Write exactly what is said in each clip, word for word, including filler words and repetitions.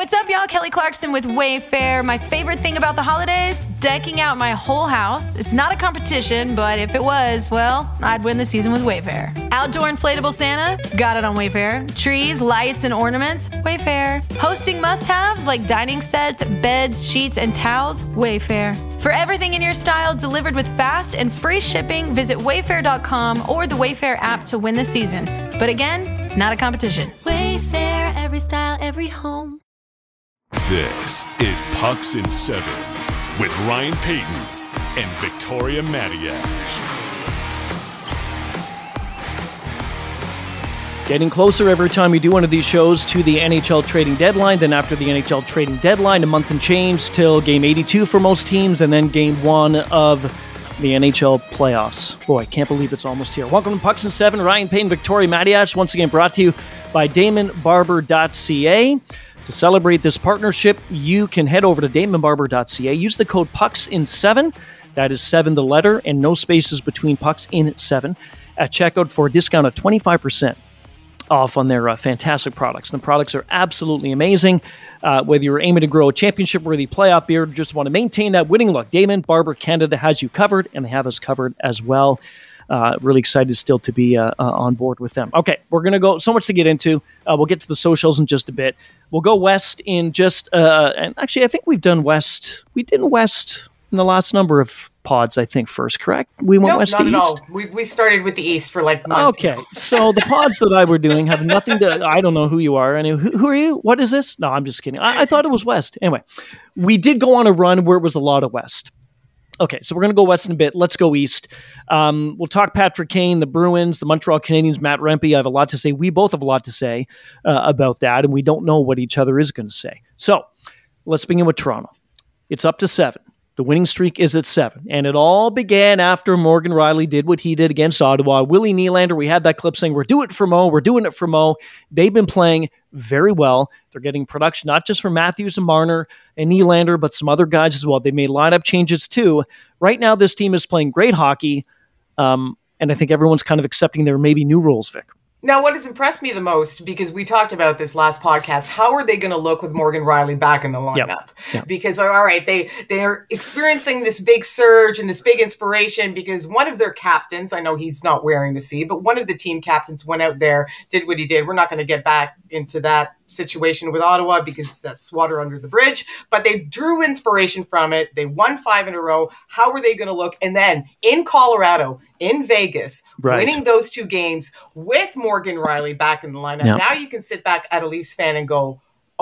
What's up, y'all? Kelly Clarkson with Wayfair. My favorite thing about the holidays? Decking out my whole house. It's not a competition, but if it was, well, I'd win the season with Wayfair. Outdoor inflatable Santa? Got it on Wayfair. Trees, lights, and ornaments? Wayfair. Hosting must-haves like dining sets, beds, sheets, and towels? Wayfair. For everything in your style delivered with fast and free shipping, visit wayfair dot com or the Wayfair app to win the season. But again, it's not a competition. Wayfair, every style, every home. This is Pucks in Seven with Ryan Payton and Victoria Matiash. Getting closer every time we do one of these shows to the N H L trading deadline. Then after the N H L trading deadline, a month and change till game eighty-two for most teams, and then game one of the N H L playoffs. Boy, I can't believe it's almost here. Welcome to Pucks in Seven. Ryan Payton, Victoria Matiash, once again brought to you by Damon Barber dot C A. To celebrate this partnership, you can head over to Damon Barber dot C A. Use the code Pucks in seven. That is seven the letter and no spaces between Pucks in seven at checkout for a discount of twenty-five percent off on their uh, fantastic products. The products are absolutely amazing. Uh, whether you're aiming to grow a championship-worthy playoff beer or just want to maintain that winning look, Damon Barber Canada has you covered, and they have us covered as well. Uh, really excited still to be uh, uh, on board with them. Okay, we're going to go, so much to get into. Uh, we'll get to the socials in just a bit. We'll go west in just, uh, and actually I think we've done west. We did west in the last number of pods, I think, first, correct? We went nope, west not to at east? all. We, we started with the east for like months. Okay, so the pods that I were doing have nothing to, I don't know who you are. Anyway, who, who are you? What is this? No, I'm just kidding. I, I thought it was west. Anyway, we did go on a run where it was a lot of west. Okay, so we're going to go west in a bit. Let's go east. Um, we'll talk Patrick Kane, the Bruins, the Montreal Canadiens, Matt Rempe. I have a lot to say. We both have a lot to say uh, about that, and we don't know what each other is going to say. So let's begin with Toronto. It's up to seven. The winning streak is at seven. And it all began after Morgan Rielly did what he did against Ottawa. Willie Nylander, we had that clip saying, we're doing it for Mo, we're doing it for Mo. They've been playing very well. They're getting production, not just from Matthews and Marner and Nylander, but some other guys as well. They made lineup changes too. Right now, this team is playing great hockey. Um, and I think everyone's kind of accepting there may be new rules, Vic. Now, what has impressed me the most, because we talked about this last podcast, how are they going to look with Morgan Rielly back in the lineup? Yep. Yep. Because, all right, they, they're experiencing this big surge and this big inspiration because one of their captains, I know he's not wearing the C, but one of the team captains went out there, did what he did. We're not going to get back into that situation with Ottawa because that's water under the bridge, but they drew inspiration from it. They won five in a row. How are they going to look? And then in Colorado, in Vegas, right. winning those two games with Morgan Rielly back in the lineup. Yep. Now you can sit back at a Leafs fan and go,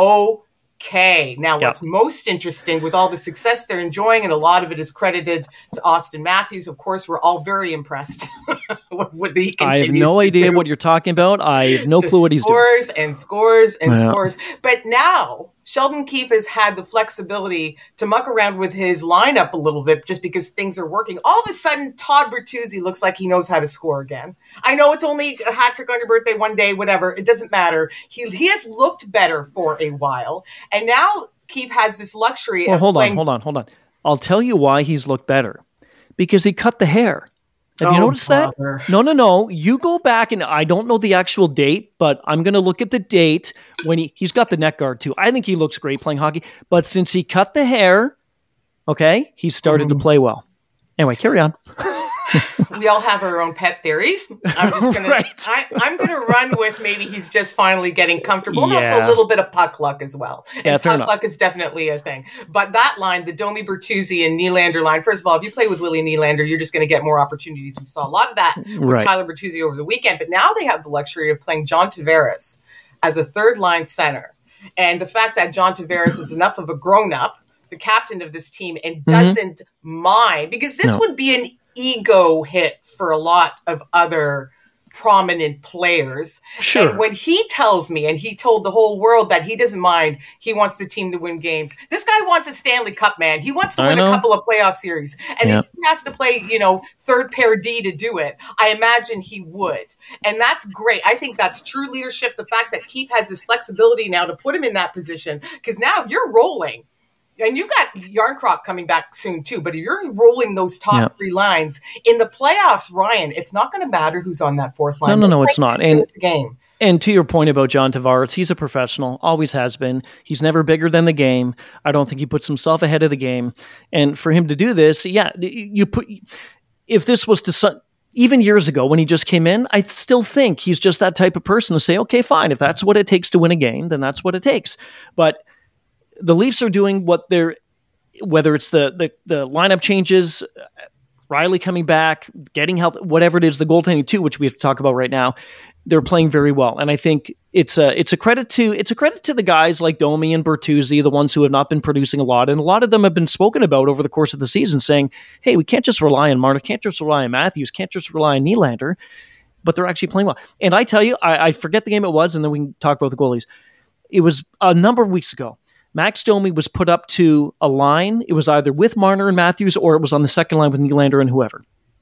okay. Now, Yep. what's most interesting with all the success they're enjoying, and a lot of it is credited to Austin Matthews. Of course, we're all very impressed with what he I continues have no to idea do. what you're talking about. I have no Just clue what he's doing. Scores and scores and Yeah. scores. But now Sheldon Keefe has had the flexibility to muck around with his lineup a little bit just because things are working. All of a sudden, Todd Bertuzzi looks like he knows how to score again. I know it's only a hat trick on your birthday one day, whatever. It doesn't matter. He he has looked better for a while. And now Keefe has this luxury Well, of hold playing- on, hold on, hold on. I'll tell you why he's looked better. Because he cut the hair. Have you Oh, noticed brother. that? No, no, no. You go back, and I don't know the actual date, but I'm going to look at the date when he, he's got the neck guard too. I think he looks great playing hockey. But since he cut the hair, okay, he started Mm-hmm. to play well. Anyway, carry on. We all have our own pet theories. I'm just gonna Right. I, I'm gonna run with maybe he's just finally getting comfortable, and also Yeah. a little bit of puck luck as well. And Yeah, fair puck enough. luck is definitely a thing. But that line, the Domi Bertuzzi and Nylander line, first of all, if you play with Willie Nylander, you're just gonna get more opportunities. We saw a lot of that with Right. Tyler Bertuzzi over the weekend, but now they have the luxury of playing John Tavares as a third line center. And the fact that John Tavares is enough of a grown-up, the captain of this team, and doesn't mind, because this Mm-hmm. No. would be an ego hit for a lot of other prominent players. Sure. And when he tells me, and he told the whole world that he doesn't mind, he wants the team to win games. This guy wants a Stanley Cup, man. He wants to I win know. a couple of playoff series. And Yeah. if he has to play, you know, third pair D to do it, I imagine he would. And that's great. I think that's true leadership. The fact that Keefe has this flexibility now to put him in that position. Because now if you're rolling, and you got Yarncroc coming back soon too, but if you're rolling those top Yeah. three lines in the playoffs, Ryan, it's not going to matter who's on that fourth line. No, no, no, They're it's playing not. two And- minutes a game. And to your point about John Tavares, he's a professional, always has been. He's never bigger than the game. I don't think he puts himself ahead of the game. And for him to do this, yeah, you put if this was to even years ago when he just came in, I still think he's just that type of person to say, okay, fine, if that's what it takes to win a game, then that's what it takes. But the Leafs are doing what they're, whether it's the the, the lineup changes, Riley coming back, getting health, whatever it is, the goaltending too, which we have to talk about right now. They're playing very well, and I think it's a it's a credit to it's a credit to the guys like Domi and Bertuzzi, the ones who have not been producing a lot, and a lot of them have been spoken about over the course of the season, saying, "Hey, we can't just rely on Marta, can't just rely on Matthews, can't just rely on Nylander," but they're actually playing well. And I tell you, I, I forget the game it was, and then we can talk about the goalies. It was a number of weeks ago. Max Domi was put up to a line. It was either with Marner and Matthews, or it was on the second line with Nylander and whoever.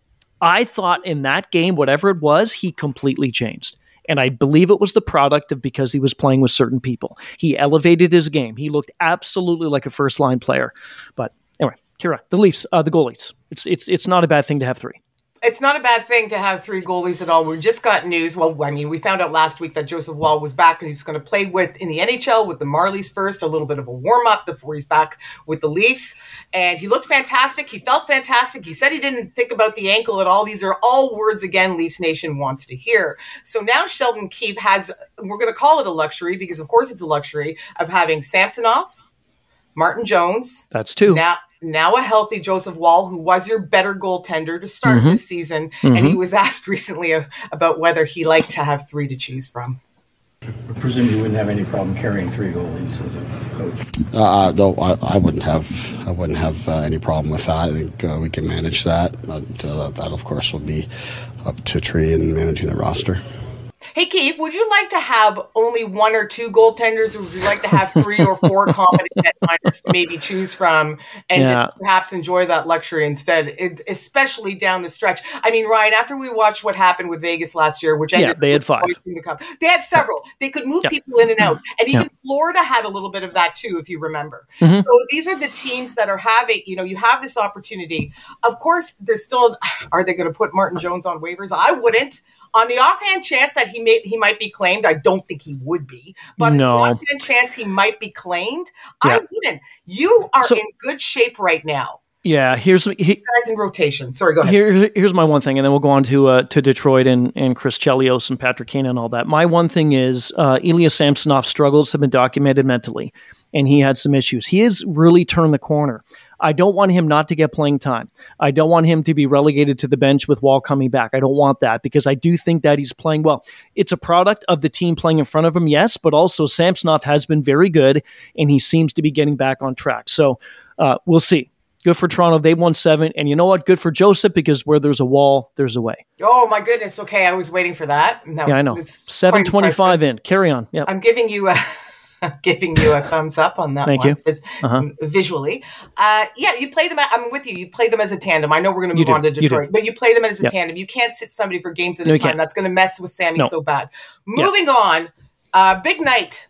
I thought in that game, whatever it was, he completely changed. And I believe it was the product of because he was playing with certain people. He elevated his game. He looked absolutely like a first-line player. But anyway, Kira, the Leafs, uh, the goalies. It's it's it's not a bad thing to have three. It's not a bad thing to have three goalies at all. We just got news. Well, I mean, we found out last week that Joseph Woll was back and he's going to play with in the N H L with the Marlies first, a little bit of a warm-up before he's back with the Leafs. And he looked fantastic. He felt fantastic. He said he didn't think about the ankle at all. These are all words, again, Leafs Nation wants to hear. So now Sheldon Keefe has, we're going to call it a luxury because, of course, it's a luxury of having Samsonov, Martin Jones. That's two. Now, Now a healthy Joseph Woll, who was your better goaltender to start mm-hmm. this season. Mm-hmm. And he was asked recently of, about whether he liked to have three to choose from. I presume you wouldn't have any problem carrying three goalies as a, as a coach? Uh, no, I, I wouldn't have I wouldn't have uh, any problem with that. I think uh, we can manage that. But, uh, that, of course, will be up to Tree and managing the roster. Hey, Keith, would you like to have only one or two goaltenders, or would you like to have three or four competent netliners to maybe choose from and yeah. perhaps enjoy that luxury instead, it, especially down the stretch? I mean, Ryan, after we watched what happened with Vegas last year, which ended yeah, they had five. The cup, they had several. They could move yeah. people in and out. And even yeah. Florida had a little bit of that too, if you remember. Mm-hmm. So these are the teams that are having, you know, you have this opportunity. Of course, there's still, are they going to put Martin Jones on waivers? I wouldn't. On the offhand chance that he may, he might be claimed, I don't think he would be. But no. on the offhand chance he might be claimed, yeah. I wouldn't. You are so, in good shape right now. Yeah, here's he, guys in rotation. Sorry, go ahead. Here, here's my one thing, and then we'll go on to uh, to Detroit and, and Chris Chelios and Patrick Kane and all that. My one thing is uh, Ilya Samsonov's struggles have been documented mentally, and he had some issues. He has really turned the corner. I don't want him not to get playing time. I don't want him to be relegated to the bench with Woll coming back. I don't want that because I do think that he's playing well. It's a product of the team playing in front of him, yes, but also Samsonov has been very good, and he seems to be getting back on track. So uh, we'll see. Good for Toronto. They won seven. And you know what? Good for Joseph because where there's a Woll, there's a way. Oh, my goodness. Okay, I was waiting for that. No, yeah, I know. seven twenty-five in. Carry on. Yeah. I'm giving you a... I'm giving you a thumbs up on that Thank one. you. Because, uh-huh. um, visually. Uh, yeah, you play them. I'm with you. You play them as a tandem. I know we're going to move on to Detroit, you but you play them as a yep. tandem. You can't sit somebody for games at no, a time. That's going to mess with Sammy no. so bad. Moving yeah. on, uh, big night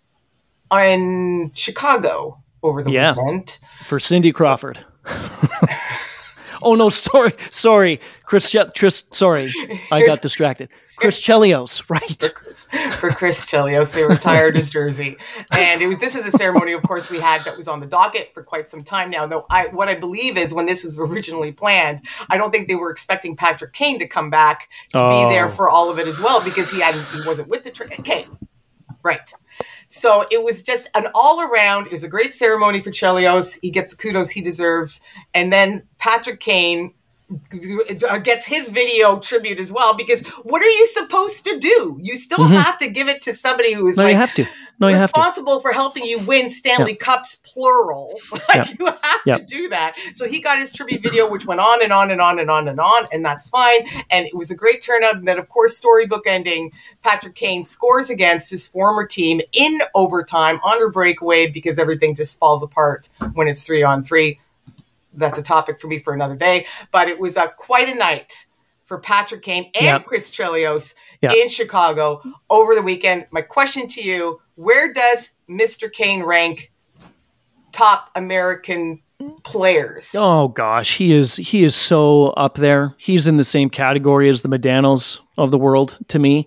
in Chicago over the yeah. weekend. For Cindy Crawford. Oh, no, sorry. Sorry. Chris, Chris sorry. I got distracted. Chris Chelios, right. For Chris, for Chris Chelios. They retired his jersey. And it was. This is a ceremony, of course, we had that was on the docket for quite some time now. Though I, what I believe is when this was originally planned, I don't think they were expecting Patrick Kane to come back to oh. be there for all of it as well because he hadn't, he wasn't with the tra- Kane. Right. So it was just an all-around, it was a great ceremony for Chelios. He gets the kudos he deserves. And then Patrick Kane gets his video tribute as well because what are you supposed to do? You still mm-hmm. have to give it to somebody who is no, like you have to. No, you responsible have to. for helping you win Stanley yeah. Cups, plural. Like yeah. you have yeah. to do that. So he got his tribute video, which went on and on and on and on and on, and that's fine. And it was a great turnout. And then, of course, storybook ending, Patrick Kane scores against his former team in overtime on a breakaway because everything just falls apart when it's three on three. That's a topic for me for another day. But it was a, quite a night for Patrick Kane and yep. Chris Chelios yep. in Chicago over the weekend. My question to you, where does Mister Kane rank top American players? Oh, gosh. He is he is so up there. He's in the same category as the Medanos of the world to me.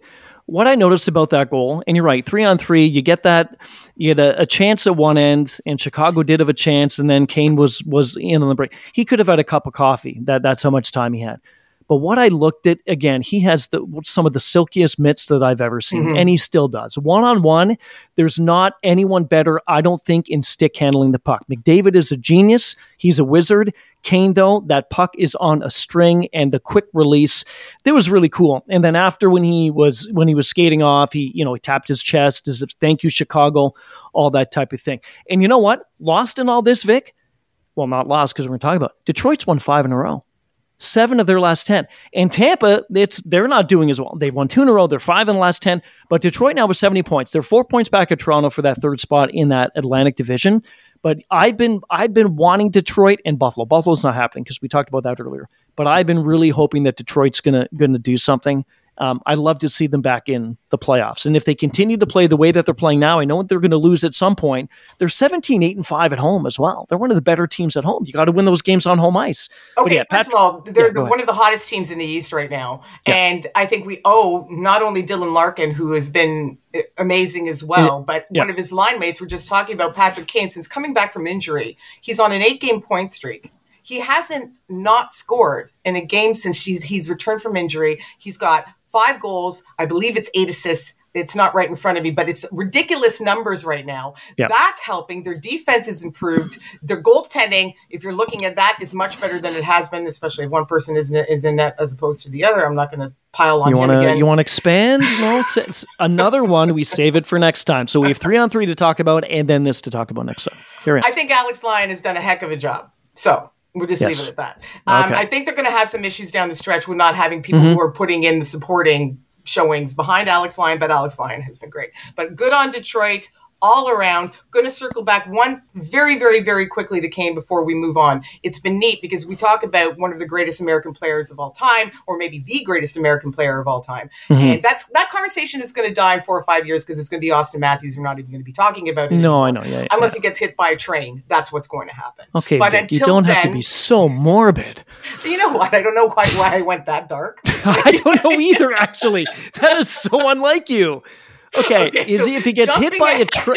what I noticed about that goal, and you're right, three on three, you get that, you get a, a chance at one end, and Chicago did have a chance, and then Kane was was in on the break. He could have had a cup of coffee. That That's how much time he had. But what I looked at, again, he has the, some of the silkiest mitts that I've ever seen, mm-hmm. and he still does. One-on-one, there's not anyone better, I don't think, in stick handling the puck. McDavid is a genius. He's a wizard. Kane, though, that puck is on a string, and the quick release, that was really cool. And then after when he was when he was skating off, he you know he tapped his chest as if, thank you, Chicago, all that type of thing. And you know what? Lost in all this, Vic? Well, not lost because we're going to talk about it. Detroit's won five in a row. Seven of their last ten. And Tampa, it's they're not doing as well. They've won two in a row. They're five in the last ten. But Detroit now with seventy points. They're four points back at Toronto for that third spot in that Atlantic division. But I've been I've been wanting Detroit and Buffalo. Buffalo's not happening because we talked about that earlier. But I've been really hoping that Detroit's gonna gonna do something. Um, I'd love to see them back in the playoffs. And if they continue to play the way that they're playing now, I know they're going to lose at some point. They're seventeen, eight, and five at home as well. They're one of the better teams at home. You got to win those games on home ice. Okay, yeah, first Pat- of all, they're yeah, the, one of the hottest teams in the East right now. Yeah. And I think we owe not only Dylan Larkin, who has been amazing as well, yeah. but yeah. one of his line mates, we're just talking about Patrick Kane, since coming back from injury. He's on an eight-game point streak. He hasn't not scored in a game since she's, he's returned from injury. He's got five goals. I believe it's eight assists. It's not right in front of me, but it's ridiculous numbers right now. Yep. That's helping. Their defense is improved. Their goaltending, if you're looking at that, is much better than it has been, especially if one person is in, is in net as opposed to the other. I'm not going to pile on you him wanna, again. You want to expand? No, another one, we save it for next time. So we have three on three to talk about and then this to talk about next time. Here I think Alex Lyon has done a heck of a job. So we'll just yes. leave it at that. Um, okay. I think they're going to have some issues down the stretch with not having people mm-hmm. who are putting in the supporting showings behind Alex Lyon, but Alex Lyon has been great. But good on Detroit all around. Going to circle back one very, very, very quickly to Kane before we move on. It's been neat because we talk about one of the greatest American players of all time, or maybe the greatest American player of all time. Mm-hmm. And that's that conversation is going to die in four or five years because it's going to be Austin Matthews. We're not even going to be talking about it. No, anymore. I know. Yeah, Unless yeah. he gets hit by a train. That's what's going to happen. Okay, but Vic, you don't then, have to be so morbid. You know what? I don't know why, why I went that dark. I don't know either, actually. That is so unlike you. Okay, okay is so he if he gets hit by ahead. a train?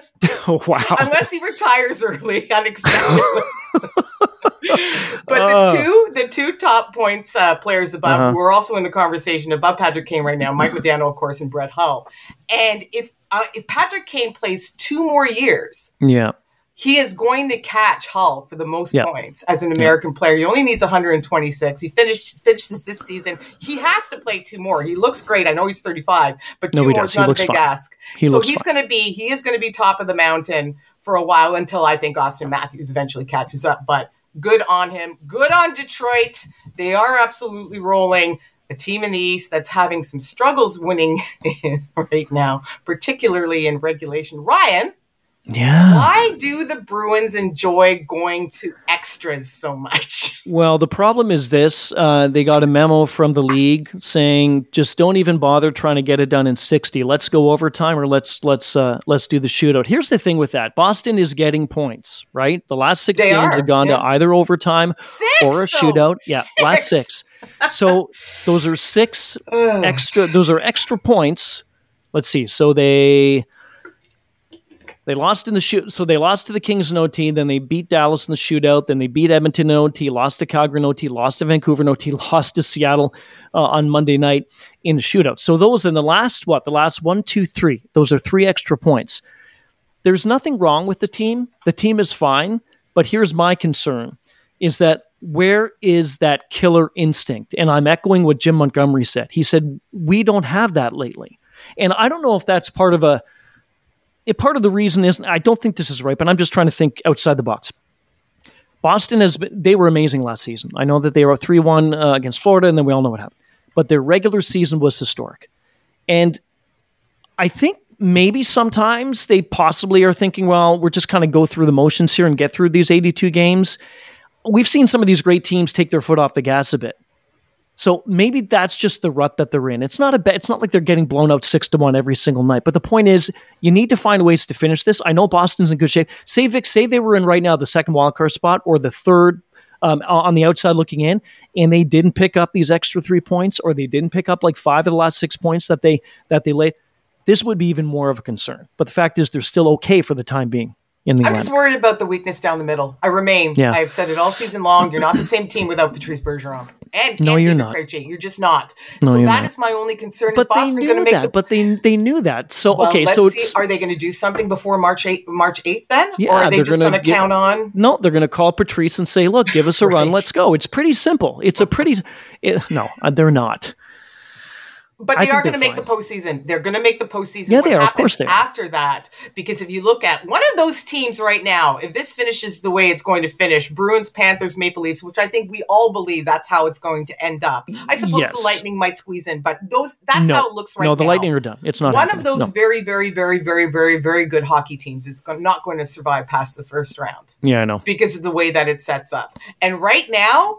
Oh, wow. Unless he retires early, unexpectedly. But uh, the two the two top points uh, players above, uh-huh. who are also in the conversation above Patrick Kane right now, Mike Modano, of course, and Brett Hull. And if uh, if Patrick Kane plays two more years, yeah, he is going to catch Hull for the most yep. points as an American yep. player. He only needs one hundred twenty-six. He finished finishes this season. He has to play two more. He looks great. I know he's thirty-five, but two no, more is not a big fine. ask. He so he's going to be he is going to be top of the mountain for a while until I think Austin Matthews eventually catches up. But good on him. Good on Detroit. They are absolutely rolling. A team in the East that's having some struggles winning right now, particularly in regulation. Ryan. Yeah. Why do the Bruins enjoy going to extras so much? Well, the problem is this. Uh, they got a memo from the league saying, just don't even bother trying to get it done in sixty. Let's go overtime or let's let's uh, let's do the shootout. Here's the thing with that. Boston is getting points, right? The last six they games are. have gone yeah. to either overtime six, or a shootout. So yeah, six. last six. So those are six extra. Those are extra points. Let's see. So they... They lost in the shoot, so they lost to the Kings in O T, then they beat Dallas in the shootout, then they beat Edmonton in O T, lost to Calgary in O T, lost to Vancouver in O T, lost to Seattle uh, on Monday night in the shootout. So those in the last, what, the last one, two, three, those are three extra points. There's nothing wrong with the team. The team is fine, but here's my concern, is that where is that killer instinct? And I'm echoing what Jim Montgomery said. He said, we don't have that lately. And I don't know if that's part of a, It, part of the reason is, I don't think this is right, but I'm just trying to think outside the box. Boston has been, they were amazing last season. I know that they were three one uh, against Florida, and then we all know what happened. But their regular season was historic. And I think maybe sometimes they possibly are thinking, well, we're just kind of go through the motions here and get through these eighty-two games. We've seen some of these great teams take their foot off the gas a bit. So maybe that's just the rut that they're in. It's not a be- It's not like they're getting blown out six to one every single night. But the point is, you need to find ways to finish this. I know Boston's in good shape. Say, Vic, say they were in right now the second wildcard spot or the third um, on the outside looking in, and they didn't pick up these extra three points, or they didn't pick up like five of the last six points that they that they laid, this would be even more of a concern. But the fact is, they're still okay for the time being. In the I'm just worried about the weakness down the middle. I remain. Yeah. I've said it all season long. You're not the same team without Patrice Bergeron. And, no, and you're David not. Krejci. You're just not. No, so you're that not. is my only concern. But is Boston they going to knew make that. the? But they they knew that. So Well, okay, let's so see. it's, Are they going to do something before March eighth? March eighth, then, yeah, or are they they're just gonna going to get- count on? No, they're going to call Patrice and say, "Look, give us a run. Right. Let's go." It's pretty simple. It's a pretty. It, no, uh, they're not. But I they think are going to they're make the postseason. They're going to make the postseason. Yeah, What they are. Of happens course they are. After that, because if you look at one of those teams right now, if this finishes the way it's going to finish, Bruins, Panthers, Maple Leafs, which I think we all believe that's how it's going to end up. I suppose Yes. the Lightning might squeeze in, but those that's No. how it looks right now. No, the Lightning are done. It's not One happening. of those No. very, very, very, very, very, very good hockey teams is go- not going to survive past the first round Yeah, I know. because of the way that it sets up. And right now,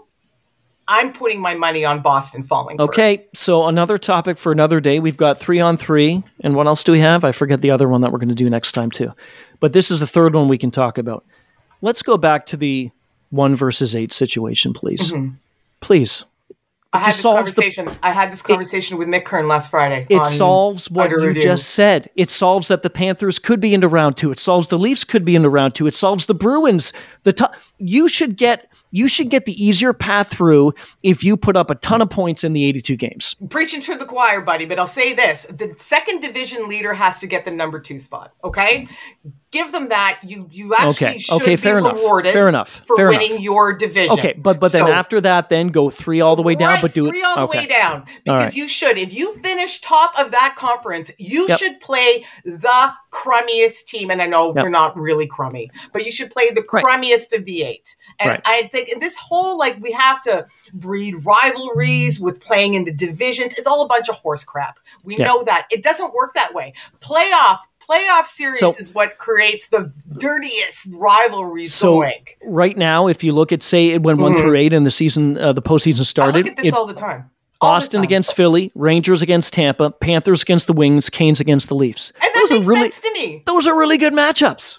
I'm putting my money on Boston falling Okay, first. so another topic for another day. We've got three on three. And what else do we have? I forget the other one that we're going to do next time, too. But this is the third one we can talk about. Let's go back to the one versus eight situation, please. Mm-hmm. Please. I had just this solves the- conversation. I had this conversation with Mick Kern last Friday. It on solves what Under you Review. just said. It solves that the Panthers could be into round two. It solves the Leafs could be into round two. It solves the Bruins. The to- you should get you should get the easier path through if you put up a ton of points in the eighty-two games. Preaching to the choir, buddy, but I'll say this. The second division leader has to get the number two spot, okay? Give them that. You you actually Okay, should okay, be fair enough. rewarded Fair enough. for Fair winning enough. your division. Okay, but but then So- after that, then go three all the way down, Right, but do three it all the okay. way down because right. you should. If you finish top of that conference, you Yep. should play the crummiest team. And I know Yep. they're not really crummy, but you should play the Right. crummiest of the eight. And Right. I think in this whole like we have to breed rivalries with playing in the divisions. It's all a bunch of horse crap. We Yeah. know that it doesn't work that way. Playoff. Playoff series So- is what creates the dirtiest rivalries So going. right now, if you look at say it went one through eight and the season, uh, the postseason I started. look at this it- all the time. All the Boston time. against Philly, Rangers against Tampa, Panthers against the Wings, Canes against the Leafs. And that those makes are really sense to me. those are really good matchups.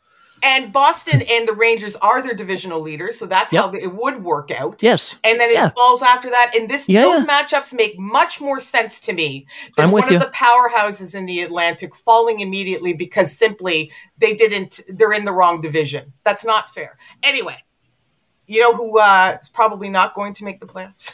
And Boston and the Rangers are their divisional leaders, so that's Yep. how it would work out. Yes. And then it Yeah. falls after that. And this Yeah, those yeah. matchups make much more sense to me than I'm with one you. of the powerhouses in the Atlantic falling immediately because simply they didn't they're in the wrong division. That's not fair. Anyway, you know who uh, is probably not going to make the playoffs?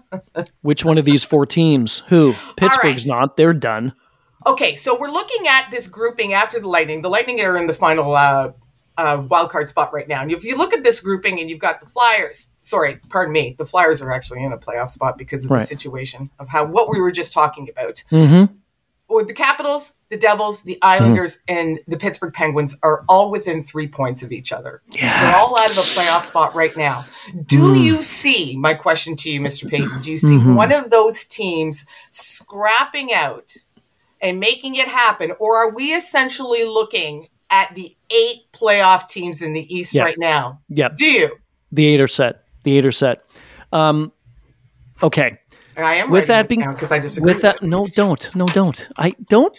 Which one of these four teams? Who? Pittsburgh's not. They're done. Okay, so we're looking at this grouping after the Lightning. The Lightning are in the final uh, uh, wild card spot right now. And if you look at this grouping and you've got the Flyers, sorry, pardon me, the Flyers are actually in a playoff spot because of Right. the situation of how what we were just talking about. Mm-hmm. With the Capitals, the Devils, the Islanders, and the Pittsburgh Penguins are all within three points of each other. Yeah. They're all out of a playoff spot right now. Do you see, my question to you, Mister Payton, do you see Mhm. one of those teams scrapping out and making it happen? Or are we essentially looking at the eight playoff teams in the East Yeah. right now? Yep. Do you? The eight are set. The eight are set. Um, okay. I am With that being, because I disagree. with that, no, don't, no, don't. I don't.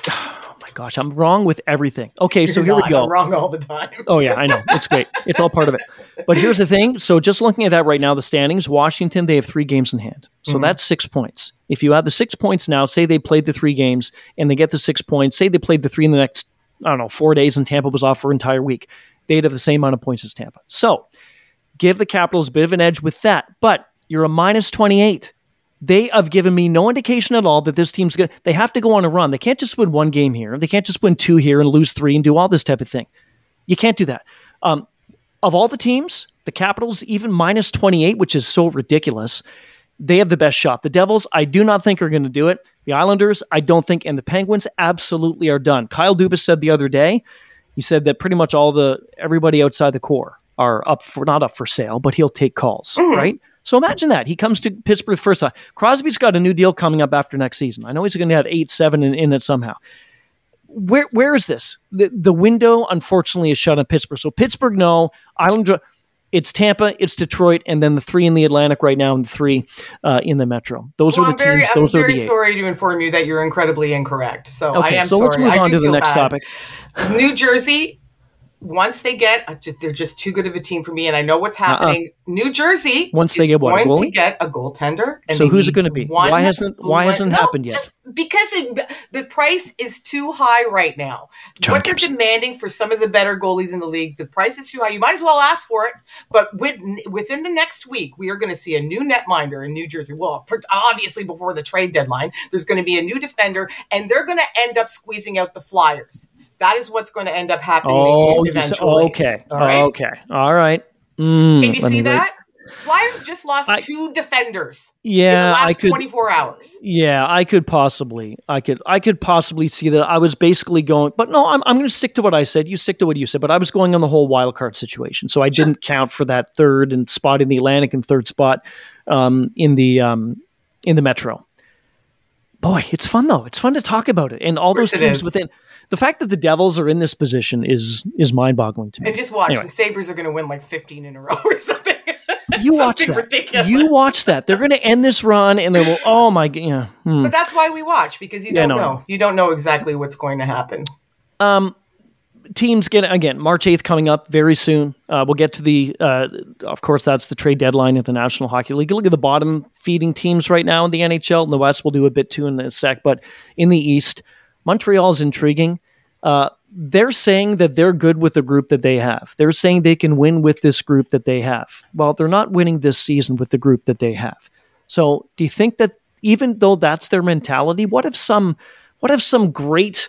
Oh my gosh, I'm wrong with everything. Okay, so You're here we not. go. I'm wrong all the time. Oh yeah, I know. It's great. It's all part of it. But here's the thing. So just looking at that right now, the standings, Washington, they have three games in hand. So Mhm. that's six points. If you have the six points now, say they played the three games and they get the six points, say they played the three in the next, I don't know, four days and Tampa was off for an entire week, they'd have the same amount of points as Tampa. So give the Capitals a bit of an edge with that. But you're a minus twenty-eight. They have given me no indication at all that this team's going to, they have to go on a run. They can't just win one game here. They can't just win two here and lose three and do all this type of thing. You can't do that. Um, of all the teams, the Capitals, even minus twenty-eight, which is so ridiculous, they have the best shot. The Devils, I do not think are going to do it. The Islanders, I don't think, and the Penguins absolutely are done. Kyle Dubas said the other day, he said that pretty much all the, everybody outside the core are up for, not up for sale, but he'll take calls, Mhm. right? So imagine that. He comes to Pittsburgh first time. Crosby's got a new deal coming up after next season. I know he's going to have eight, seven in, in it somehow. Where Where is this? The, the window, unfortunately, is shut on Pittsburgh. So Pittsburgh, no. Islander, it's Tampa, it's Detroit, and then the three in the Atlantic right now and the three uh, in the Metro. Those Well, are I'm the very, teams. I'm Those are very the eight. sorry to inform you that you're incredibly incorrect. So I Okay, am so sorry. let's move I on do to the feel next bad. topic. New Jersey, once they get, they're just too good of a team for me, and I know what's happening. Uh-uh. New Jersey once they is get what, going a to get a goaltender. And so who's it going to be? Why hasn't Why one, hasn't no, happened yet? Just because it, the price is too high right now. John what Gibson. They're demanding for some of the better goalies in the league, the price is too high. You might as well ask for it. But with, within the next week, we are going to see a new netminder in New Jersey. Well, obviously before the trade deadline, there's going to be a new defender, and they're going to end up squeezing out the Flyers. That is what's going to end up happening oh, eventually. Okay. All right? Okay. All right. Mm, Can you see that? Wait. Flyers just lost I, two defenders yeah, in the last I could, twenty-four hours. Yeah, I could possibly. I could I could possibly see that. I was basically going, but no, I'm I'm going to stick to what I said. You stick to what you said, but I was going on the whole wild card situation. So I sure. didn't count for that third and spot in the Atlantic and third spot um, in the um, in the Metro. Boy, it's fun though. It's fun to talk about it. And all those teams within. The fact that the Devils are in this position is is mind-boggling to me. And just watch, anyway. The Sabres are going to win like fifteen in a row or something. You watch that. Ridiculous. You watch that. They're going to end this run, and they will. Oh my god! Yeah. Hmm. But that's why we watch, because you yeah, don't no, know. No. You don't know exactly what's going to happen. Um, teams get again March eighth coming up very soon. Uh, we'll get to the. Uh, of course, that's the trade deadline at the National Hockey League. Look at the bottom feeding teams right now in the N H L. In the West, we'll do a bit too in a sec, but in the East, Montreal's intriguing. Uh, they're saying that they're good with the group that they have. They're saying they can win with this group that they have. Well, they're not winning this season with the group that they have. So do you think that even though that's their mentality, what if some, what if some great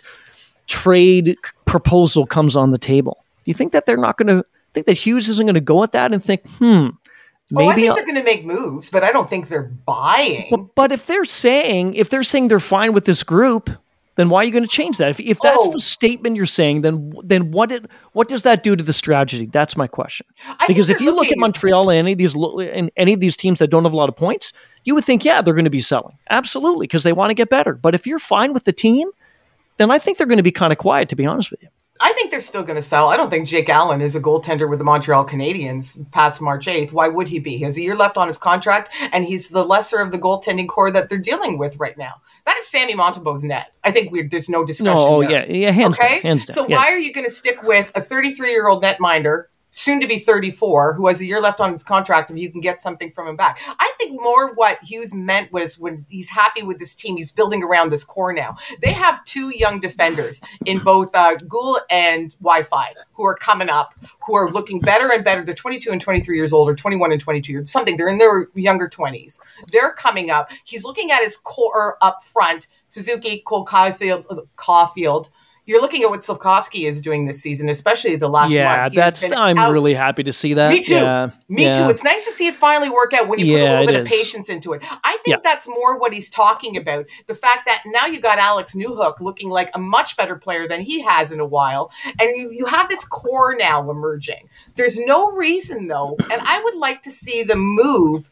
trade proposal comes on the table? Do you think that they're not going to think that Hughes isn't going to go at that and think, hmm, maybe oh, I think I'll, they're going to make moves, but I don't think they're buying. But, but if they're saying, if they're saying they're fine with this group, then why are you going to change that? If, if that's oh. the statement you're saying, then then what it, what does that do to the strategy? That's my question. I Because if you looking- look at Montreal and any of these and any of these teams that don't have a lot of points, you would think, yeah, they're going to be selling. Absolutely, because they want to get better. But if you're fine with the team, then I think they're going to be kind of quiet, to be honest with you. I think they're still going to sell. I don't think Jake Allen is a goaltender with the Montreal Canadiens past March eighth. Why would he be? He has a year left on his contract, and he's the lesser of the goaltending core that they're dealing with right now. That is Sammy Montembeau's net. I think we there's no discussion No, oh, there. yeah, yeah, hands okay? down, hands down. So yeah. why are you going to stick with a thirty-three-year-old netminder, soon to be thirty-four, who has a year left on his contract if you can get something from him back? I think more what Hughes meant was when he's happy with this team, he's building around this core now. They have two young defenders in both uh, Gould and Wi-Fi who are coming up, who are looking better and better. They're twenty-two and twenty-three years old, or twenty-one and twenty-two years, something. They're in their younger twenties. They're coming up. He's looking at his core up front, Suzuki, Cole Caulfield, Caulfield. You're looking at what Slafkovsky is doing this season, especially the last yeah, month. Yeah, that's. I'm out. really happy to see that. Me too. Yeah, Me yeah. too. It's nice to see it finally work out when you put Yeah, a little bit it of is. patience into it. I think Yeah. that's more what he's talking about. The fact that now you got Alex Newhook looking like a much better player than he has in a while, and you, you have this core now emerging. There's no reason, though, and I would like to see the move.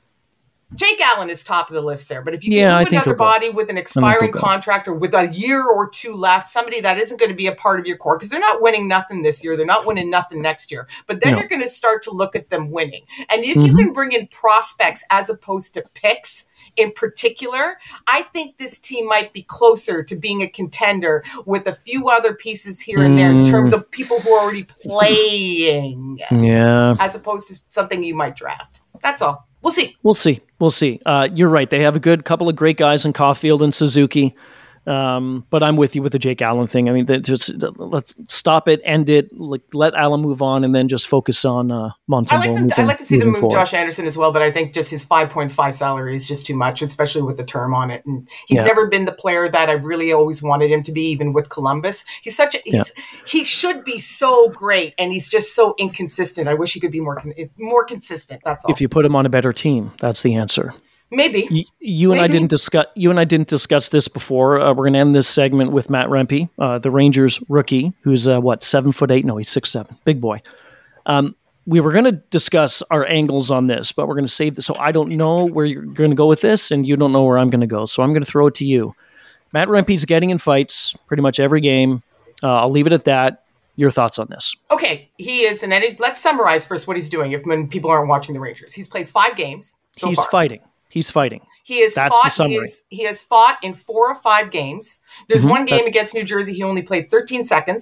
Jake Allen is top of the list there, but if you Yeah, I can move think another he'll go. body with an expiring he'll go. contract or with a year or two left, somebody that isn't going to be a part of your core, because they're not winning nothing this year, they're not winning nothing next year, but then No. you're going to start to look at them winning. And if Mhm. you can bring in prospects as opposed to picks in particular, I think this team might be closer to being a contender with a few other pieces here and there in Mm. terms of people who are already playing, Yeah. as opposed to something you might draft. That's all. We'll see. We'll see. We'll see. Uh, you're right. They have a good couple of great guys in Caulfield and Suzuki. Um, but I'm with you with the Jake Allen thing. I mean, they just let's stop it, end it, like, let Allen move on, and then just focus on uh, Montembeau. I like, them, moving, I like to see them moving move forward. Josh Anderson as well, but I think just his five point five salary is just too much, especially with the term on it. And he's Yeah. never been the player that I really always wanted him to be, even with Columbus. He's such a, he's, he should be so great, and he's just so inconsistent. I wish he could be more con- more consistent. That's all. If you put him on a better team, that's the answer. Maybe. You, you and I Maybe. didn't discuss. You and I didn't discuss this before. Uh, we're going to end this segment with Matt Rempe, uh, the Rangers rookie, who's uh, what seven foot eight. No, he's six seven, big boy. Um, we were going to discuss our angles on this, but we're going to save this. So I don't know where you're going to go with this, and you don't know where I'm going to go. So I'm going to throw it to you. Matt Rempe's getting in fights pretty much every game. Uh, I'll leave it at that. Your thoughts on this? Okay, he is an. Let's summarize first what he's doing. If when people aren't watching the Rangers, he's played five games so he's far. fighting. He's fighting. He has That's the fought. summary. He, is, he has fought in four or five games. There's Mhm, one game that- against New Jersey. He only played thirteen seconds.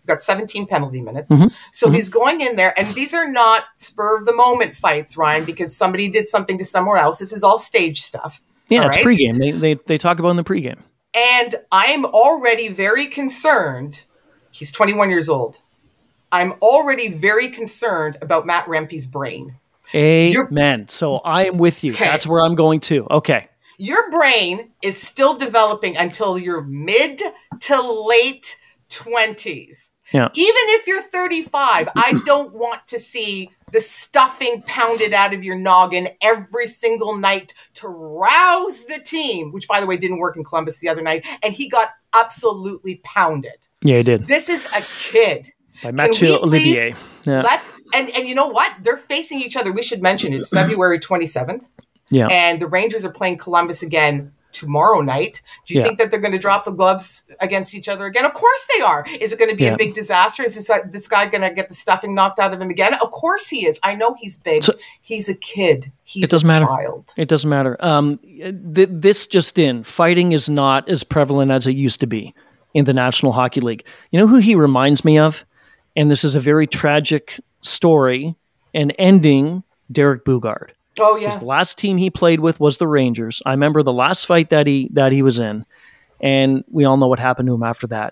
got seventeen penalty minutes. Mm-hmm. So mm-hmm. he's going in there, and these are not spur of the moment fights, Ryan, because somebody did something to somewhere else. This is all stage stuff. Yeah, all it's right? pregame. They, they, they talk about in the pregame. And I'm already very concerned. He's twenty-one years old. I'm already very concerned about Matt Rempe's brain. Amen. You're, so I am with you. Okay. That's where I'm going to. Okay. Your brain is still developing until your mid to late twenties. Yeah. Even if you're thirty-five, I don't want to see the stuffing pounded out of your noggin every single night to rouse the team, which, by the way, didn't work in Columbus the other night, and he got absolutely pounded. Yeah, he did. This is a kid. By Mathieu Olivier. Yeah. Let's, and, and you know what? They're facing each other. We should mention it's February twenty-seventh. Yeah. And the Rangers are playing Columbus again tomorrow night. Do you yeah. think that they're going to drop the gloves against each other again? Of course they are. Is it going to be yeah. a big disaster? Is this, uh, this guy going to get the stuffing knocked out of him again? Of course he is. I know he's big. So, he's a kid. He's it doesn't a matter. child. It doesn't matter. Um, th- this just in, fighting is not as prevalent as it used to be in the National Hockey League. You know who he reminds me of? And this is a very tragic story and ending, Derek Boogaard. Oh, yeah. The last team he played with was the Rangers. I remember the last fight that he that he was in, and we all know what happened to him after that.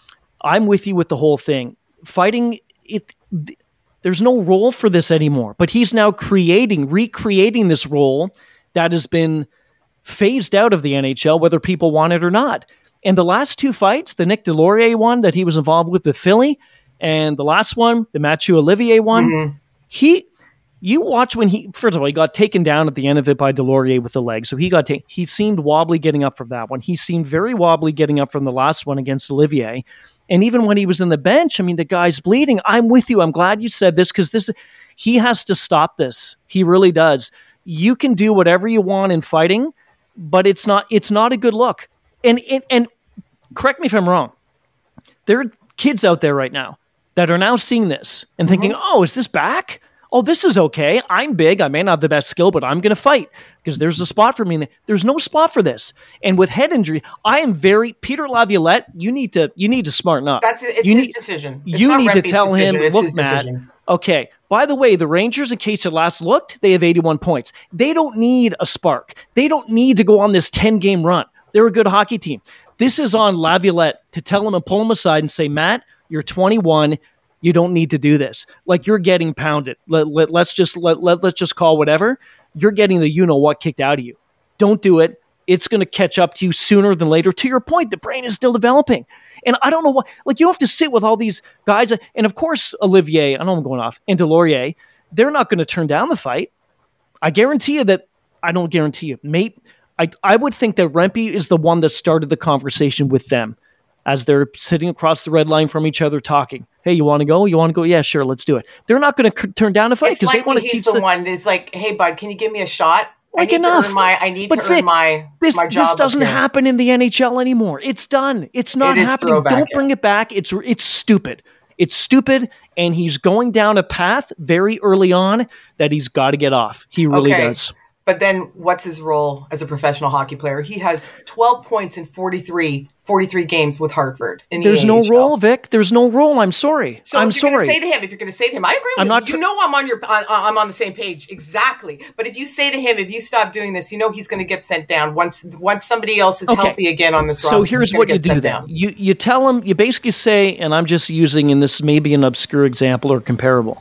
I'm with you with the whole thing. Fighting, it, th- there's no role for this anymore, but he's now creating, recreating this role that has been phased out of the N H L, whether people want it or not. And the last two fights, the Nick Deslauriers one that he was involved with with Philly, and the last one, the Mathieu Olivier one, mm-hmm. he... You watch when he, first of all, he got taken down at the end of it by Deslauriers with the leg. So he got taken. He seemed wobbly getting up from that one. He seemed very wobbly getting up from the last one against Olivier. And even when he was in the bench, I mean, the guy's bleeding. I'm with you. I'm glad you said this because this, he has to stop this. He really does. You can do whatever you want in fighting, but it's not, it's not a good look. And, and, and correct me if I'm wrong. There are kids out there right now that are now seeing this and thinking, mm-hmm. oh, is this back? Oh, this is okay. I'm big. I may not have the best skill, but I'm going to fight because there's a spot for me. There's no spot for this. And with head injury, I am very Peter Laviolette. You need to you need to smarten up. That's it's you his need, decision. It's you need Rempe's to tell decision. him, it's look, Matt. Decision. Okay. By the way, the Rangers, in case it last looked, they have eighty-one points. They don't need a spark. They don't need to go on this ten-game run. They're a good hockey team. This is on Laviolette to tell him and pull him aside and say, Matt, you're twenty-one. You don't need to do this. Like you're getting pounded. Let, let, let's just let, let, let's just call whatever. You're getting the you-know-what kicked out of you. Don't do it. It's going to catch up to you sooner than later. To your point, the brain is still developing. And I don't know what, like you have to sit with all these guys. And of course, Olivier, I know I'm going off, and Deslauriers, they're not going to turn down the fight. I guarantee you that, I don't guarantee you, mate. I, I would think that Rempe is the one that started the conversation with them as they're sitting across the red line from each other talking. Hey, you want to go? You want to go? Yeah, sure, let's do it. They're not going to c- turn down a fight because they want to he's teach the, the one that's like, hey, bud, can you give me a shot? Like I need enough. To earn my, I need but to Vic, earn my, this, my job. This doesn't happen in the N H L anymore. It's done. It's not it happening. Don't bring it back. It's it's stupid. It's stupid, and he's going down a path very early on that he's got to get off. He really okay. does. But then what's his role as a professional hockey player? He has twelve points in forty-three, forty-three games with Hartford. In the There's A H L. no role, Vic. There's no role. I'm sorry. So I'm if you're sorry. Going to say to him, if you're going to say to him, I agree with I'm you. not You know I'm on your, on, I'm on the same page. Exactly. But if you say to him, if you stop doing this, you know he's going to get sent down once once somebody else is okay. healthy again on this so roster. So here's what you do then. You, you tell him, you basically say, and I'm just using, and this may be an obscure example or comparable.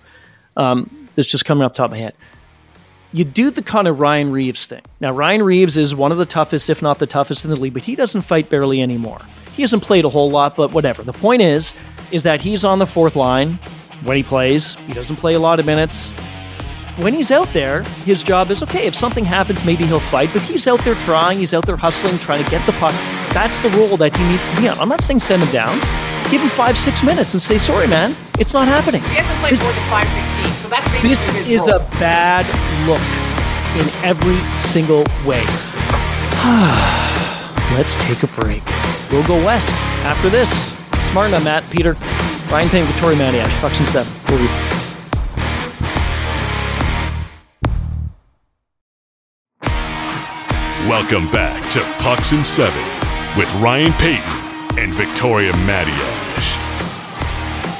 Um, that's just coming off the top of my head. You do the kind of Ryan Reeves thing. Now, Ryan Reeves is one of the toughest, if not the toughest in the league, but he doesn't fight barely anymore. He hasn't played a whole lot, but whatever. The point is, is that he's on the fourth line when he plays. He doesn't play a lot of minutes. When he's out there, his job is, okay, if something happens, maybe he'll fight, but he's out there trying, he's out there hustling, trying to get the puck. That's the role that he needs to be on. I'm not saying send him down. Give him five, six minutes and say, sorry, man, it's not happening. He hasn't played this, more than five, six games, so that's basically This his is role. a bad look in every single way. Let's take a break. We'll go west after this. Smart enough, Matt, Peter, Ryan Payne, Victoria Matiash, Pucks and Seven. We'll be Welcome back to Pucks and Seven with Ryan Payton and Victoria Matiash.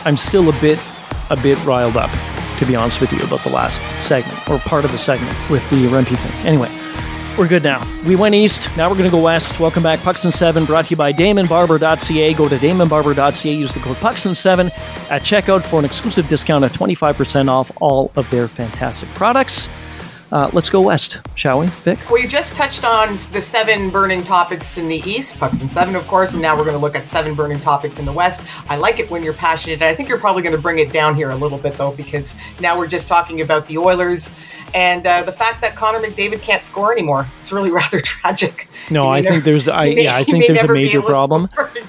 I'm still a bit, a bit riled up, to be honest with you, about the last segment, or part of the segment with the Rempe thing. Anyway, we're good now. We went east, now we're going to go west. Welcome back, Pucks and seven, brought to you by Damon Barber dot C A. Go to Damon Barber dot C A, use the code Pucks and seven at checkout for an exclusive discount of twenty-five percent off all of their fantastic products. Uh, let's go west, shall we, Vic? We just touched on the seven burning topics in the East, Pucks and seven, of course, and now we're going to look at seven burning topics in the West. I like it when you're passionate, and I think you're probably going to bring it down here a little bit, though, because now we're just talking about the Oilers and uh, the fact that Connor McDavid can't score anymore. It's really rather tragic. No, I think there's, I, may, yeah, I think there's a major problem.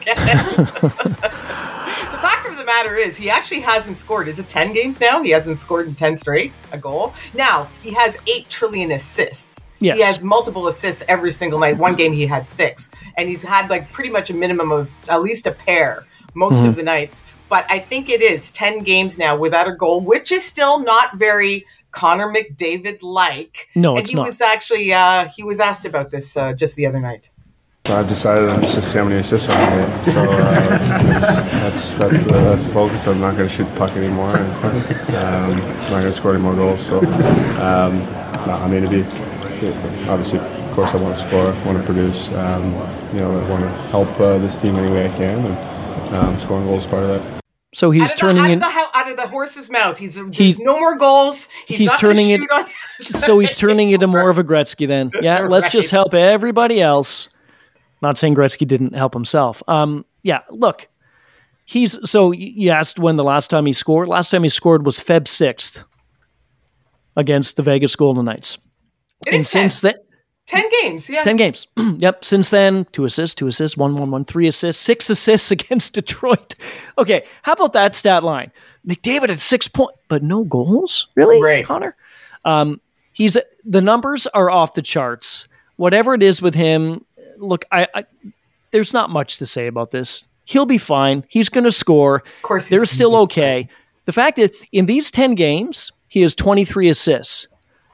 The fact of the matter is, he actually hasn't scored. Is it ten games now? He hasn't scored in ten straight, a goal. Now, he has eight trillion assists. Yes. He has multiple assists every single night. One game he had six. And he's had like pretty much a minimum of at least a pair most mm-hmm. of the nights. But I think it is ten games now without a goal, which is still not very Connor McDavid-like. No, and it's he not. was actually, uh, he was asked about this uh, just the other night. I've decided I'm just to see how many assists I can get. So uh, that's that's that's the, that's the focus. I'm not going to shoot the puck anymore. And, um, I'm not going to score any more goals. So um, no, I mean, to be obviously, of course, I want to score, want to produce. Um, you know, I want to help uh, this team any way I can, and um, scoring goals is part of that. So he's out turning the, out in of the, out of the horse's mouth. He's there's he's, no more goals. He's, he's not turning shoot it. On So he's turning it into more of a Gretzky then. Yeah, let's right. just help everybody else. Not saying Gretzky didn't help himself. Um, yeah, look, he's so you asked when the last time he scored. Last time he scored was February sixth against the Vegas Golden Knights. It and is since then, ten games, yeah, ten games. Yep. Since then, two assists, two assists, one, one, one, three assists, six assists against Detroit. Okay, how about that stat line? McDavid had six points, but no goals. Really, right. Connor? Um, he's the numbers are off the charts. Whatever it is with him. Look, I, I there's not much to say about this. He'll be fine. He's going to score. Of course, they're still okay. The fact that in these ten games, he has twenty-three assists,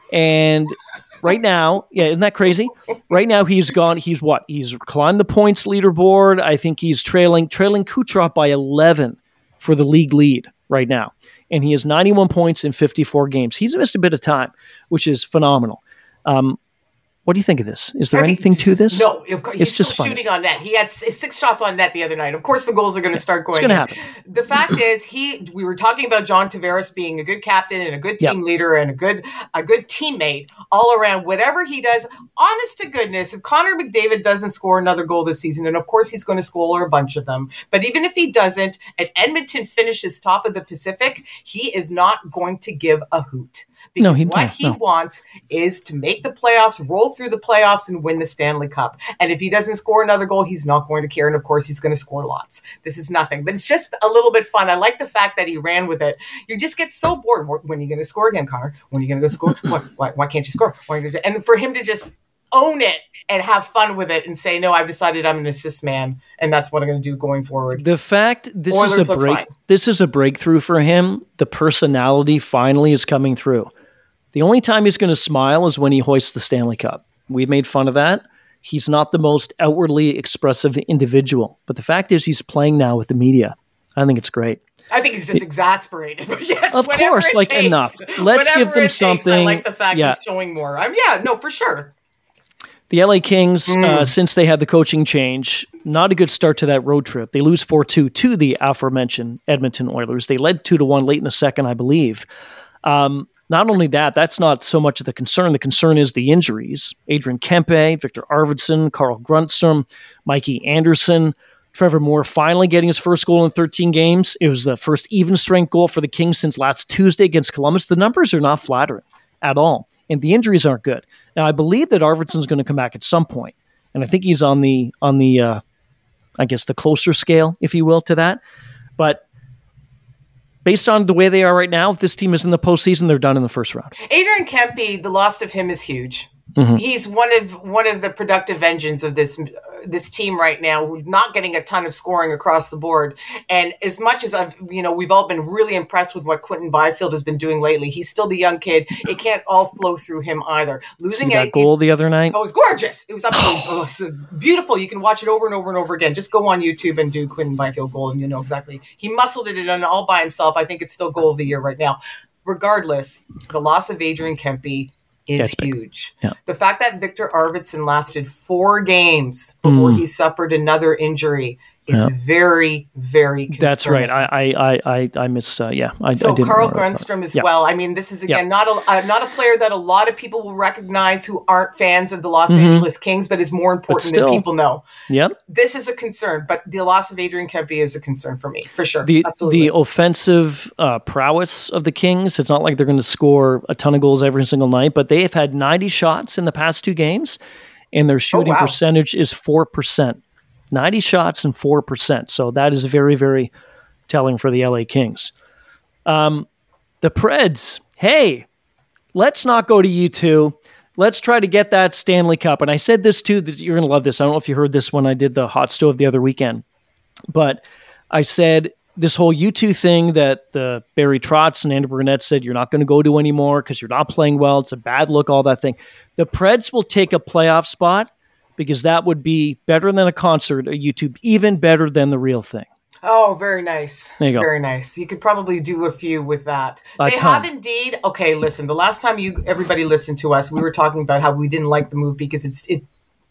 and right now, yeah, isn't that crazy? Right now, he's gone. He's what? He's climbed the points leaderboard. I think he's trailing trailing Kucherov by eleven for the league lead right now, and he has ninety-one points in fifty-four games. He's missed a bit of time, which is phenomenal. Um, What do you think of this? Is there anything to this? No, of course, he's it's still just shooting on net. He had six shots on net the other night. Of course, the goals are going to start going. It's going to happen. The fact is, he. We were talking about John Tavares being a good captain and a good team yep. leader and a good, a good teammate all around. Whatever he does, honest to goodness, if Connor McDavid doesn't score another goal this season, and of course he's going to score a bunch of them, but even if he doesn't, and Edmonton finishes top of the Pacific, he is not going to give a hoot. Because no, he, what no, he no. wants is to make the playoffs, roll through the playoffs, and win the Stanley Cup. And if he doesn't score another goal, he's not going to care. And of course, he's going to score lots. This is nothing. But it's just a little bit fun. I like the fact that he ran with it. You just get so bored. When are you going to score again, Connor? When are you going to go score? Why, why, why can't you score? Why are you gonna do-? And for him to just own it and have fun with it and say, no, I've decided I'm an assist man, and that's what I'm going to do going forward. The fact this Oilers is a break, fine. this is a breakthrough for him. The personality finally is coming through. The only time he's going to smile is when he hoists the Stanley Cup. We've made fun of that. He's not the most outwardly expressive individual, but the fact is he's playing now with the media. I think it's great. I think he's just exasperated. But yes, of course, like takes, enough. Let's give them something. I like the fact yeah. he's showing more. Um, yeah, no, for sure. The L A Kings, Mm. uh, since they had the coaching change, not a good start to that road trip. They lose four two to the aforementioned Edmonton Oilers. They led two to one late in the second, I believe. Um, not only that, that's not so much the concern. The concern is the injuries. Adrian Kempe, Victor Arvidsson, Carl Grundstrom, Mikey Anderson, Trevor Moore finally getting his first goal in thirteen games. It was the first even-strength goal for the Kings since last Tuesday against Columbus. The numbers are not flattering at all, and the injuries aren't good. Now, I believe that Arvidsson's going to come back at some point, and I think he's on the, on the uh, I guess, the closer scale, if you will, to that. But based on the way they are right now, if this team is in the postseason, they're done in the first round. Adrian Kempe, the loss of him is huge. Mm-hmm. He's one of one of the productive engines of this uh, this team right now, who's not getting a ton of scoring across the board. And as much as I've, you know, we've all been really impressed with what Quinton Byfield has been doing lately. He's still the young kid. It can't all flow through him either. Losing See that a, goal it, the other night. Oh, it was gorgeous. It was absolutely oh, so beautiful. You can watch it over and over and over again. Just go on YouTube and do Quinton Byfield goal, and you know exactly. He muscled it in all by himself. I think it's still goal of the year right now. Regardless, the loss of Adrian Kempe is huge. Yeah. The fact that Victor Arvidsson lasted four games before mm. he suffered another injury is yeah. very, very concerning. That's right. I I I I miss. Uh, yeah. I, so I didn't Carl Grundstrom as yeah. well. I mean, this is again yeah. not a uh, not a player that a lot of people will recognize who aren't fans of the Los mm-hmm. Angeles Kings, but is more important than people know. Yep. This is a concern, but the loss of Adrian Kempe is a concern for me for sure. The Absolutely. the offensive uh, prowess of the Kings. It's not like they're going to score a ton of goals every single night, but they have had ninety shots in the past two games, and their shooting oh, wow. percentage is four percent. ninety shots and four percent. So that is very, very telling for the L A Kings. Um, the Preds, hey, let's not go to you two. Let's try to get that Stanley Cup. And I said this too, that you're going to love this. I don't know if you heard this when I did the hot stove the other weekend. But I said this whole U two thing that the Barry Trotz and Andy Burnett said you're not going to go to anymore because you're not playing well. It's a bad look, all that thing. The Preds will take a playoff spot, because that would be better than a concert at YouTube, even better than the real thing. Oh, very nice. There you go. Very nice. You could probably do a few with that. A they ton. have indeed. Okay, listen. The last time you everybody listened to us, we were talking about how we didn't like the move because it's it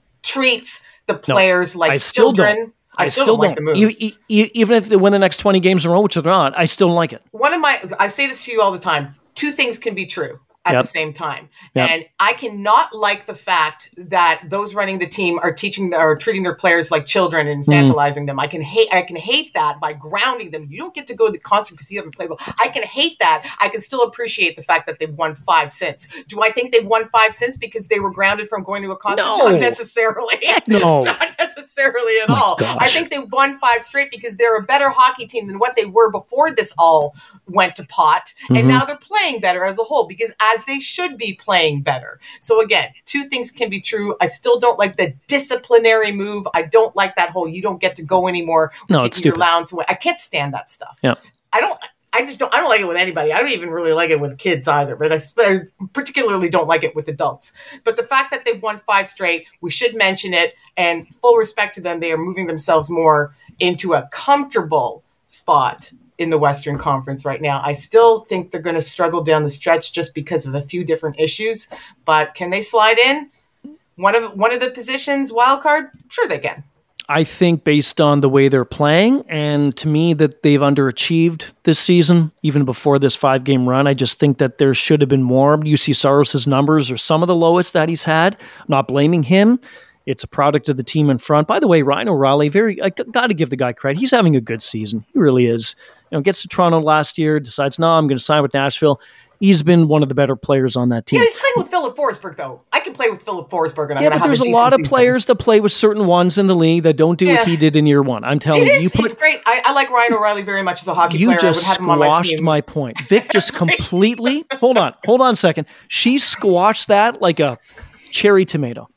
treats the players no, like I still children. Don't. I, I still, still don't like the move. E- e- even if they win the next twenty games in a row, which they're not, I still don't like it. One of my, I say this to you all the time. Two things can be true at yep. the same time. Yep. And I cannot like the fact that those running the team are teaching or treating their players like children and infantilizing mm. them. I can hate I can hate that by grounding them. You don't get to go to the concert because you haven't played well. I can hate that. I can still appreciate the fact that they've won five since. Do I think they've won five since because they were grounded from going to a concert? No. Not necessarily. No. Not necessarily at oh all. Gosh. I think they've won five straight because they're a better hockey team than what they were before this all went to pot. And mm-hmm. now they're playing better as a whole because as they should be playing better. So again, two things can be true. I still don't like the disciplinary move. I don't like that whole you don't get to go anymore. No, taking it's stupid. Your allowance away. I can't stand that stuff. Yeah. I don't I just don't I don't like it with anybody. I don't even really like it with kids either, but I, I particularly don't like it with adults. But the fact that they've won five straight, we should mention it, and full respect to them, they are moving themselves more into a comfortable spot in the Western Conference right now. I still think they're going to struggle down the stretch just because of a few different issues, but can they slide in? One of one of the positions, wild card? Sure they can. I think based on the way they're playing, and to me that they've underachieved this season, even before this five-game run, I just think that there should have been more. U C Saros' numbers are some of the lowest that he's had. I'm not blaming him. It's a product of the team in front. By the way, Ryan O'Reilly, very I got to give the guy credit. He's having a good season. He really is. You know, gets to Toronto last year, decides, no, I'm going to sign with Nashville. He's been one of the better players on that team. Yeah, he's playing with Philip Forsberg, though. I can play with Philip Forsberg, and I'm yeah, going to have but there's a, a lot of season. players that play with certain ones in the league that don't do yeah. what he did in year one. I'm telling it you, is, you put, it's great. I, I like Ryan O'Reilly very much as a hockey you player. Just I would have him on my squashed team. my point. Vic just completely. hold on, hold on a second. She squashed that like a cherry tomato.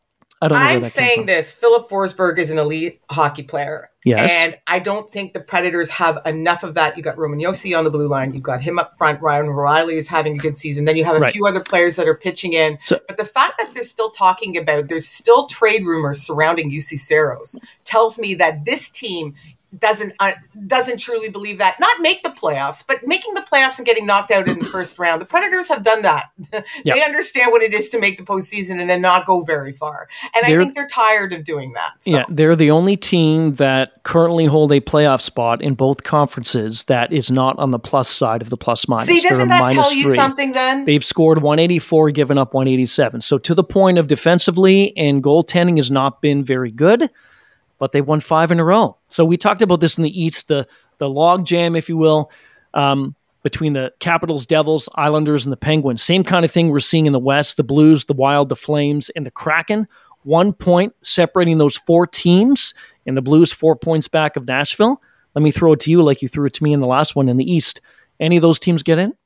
I don't know I'm where that saying this. Philip Forsberg is an elite hockey player. Yes. And I don't think the Predators have enough of that. You got Roman Josi on the blue line. You got him up front. Ryan O'Reilly is having a good season. Then you have a right. few other players that are pitching in. So, but the fact that they're still talking about, there's still trade rumors surrounding U C Saros tells me that this team doesn't uh, doesn't truly believe that. Not make the playoffs, but making the playoffs and getting knocked out in the first round. The Predators have done that. Yep. They understand what it is to make the postseason and then not go very far. And they're, I think they're tired of doing that. So. Yeah, they're the only team that currently hold a playoff spot in both conferences that is not on the plus side of the plus minus. See, doesn't they're that tell you three. something then? They've scored one eighty-four, given up one eighty-seven. So to the point of defensively and goaltending has not been very good, but they won five in a row. So we talked about this in the East, the the log jam, if you will, um, between the Capitals, Devils, Islanders, and the Penguins. Same kind of thing we're seeing in the West, the Blues, the Wild, the Flames, and the Kraken. One point separating those four teams, and the Blues four points back of Nashville. Let me throw it to you like you threw it to me in the last one in the East. Any of those teams get in?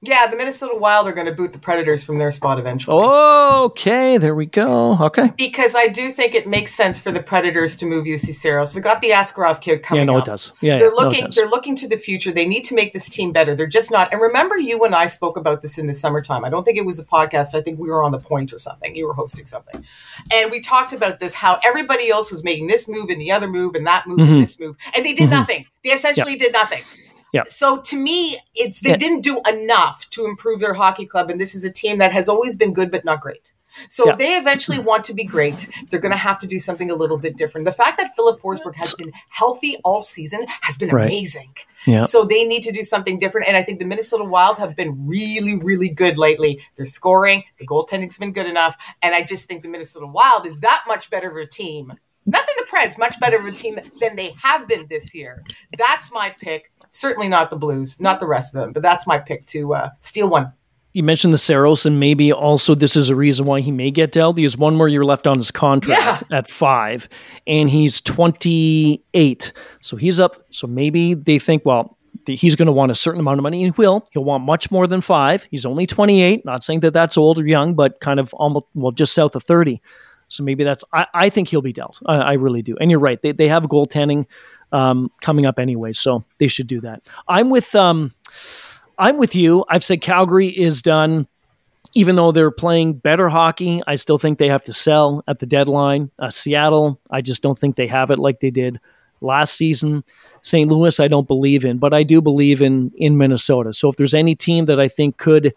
Yeah, the Minnesota Wild are going to boot the Predators from their spot eventually. Okay, there we go. Okay. Because I do think it makes sense for the Predators to move U C Saros. They got the Askarov kid coming Yeah, no, up. it does. Yeah, they're yeah, no, it looking. does. They're looking to the future. They need to make this team better. They're just not. And remember, you and I spoke about this in the summertime. I don't think it was a podcast. I think we were on the Point or something. You were hosting something, and we talked about this. How everybody else was making this move and the other move and that move Mm-hmm. and this move, and they did nothing. They essentially Yep. did nothing. Yeah. So to me, it's they Yeah. didn't do enough to improve their hockey club, and this is a team that has always been good but not great. So Yeah. if they eventually want to be great, they're going to have to do something a little bit different. The fact that Philip Forsberg has been healthy all season has been Right. amazing. Yeah. So they need to do something different, and I think the Minnesota Wild have been really, really good lately. They're scoring, the goaltending's been good enough, and I just think the Minnesota Wild is that much better of a team. Not than the Preds, much better of a team than they have been this year. That's my pick. Certainly not the Blues, not the rest of them, but that's my pick to uh, steal one. You mentioned the Saros, and maybe also this is a reason why he may get dealt. He has one more year left on his contract at five, and he's twenty-eight. So he's up. So maybe they think, well, th- he's going to want a certain amount of money. He will. He'll want much more than five. He's only twenty-eight. Not saying that that's old or young, but kind of almost, well, just south of thirty. So maybe that's, I, I think he'll be dealt. I, I really do. And you're right. They, they have goaltending um, coming up anyway, so they should do that. I'm with, um, I'm with you. I've said Calgary is done. Even though they're playing better hockey, I still think they have to sell at the deadline. Uh, Seattle, I just don't think they have it like they did last season. Saint Louis, I don't believe in, but I do believe in in Minnesota. So if there's any team that I think could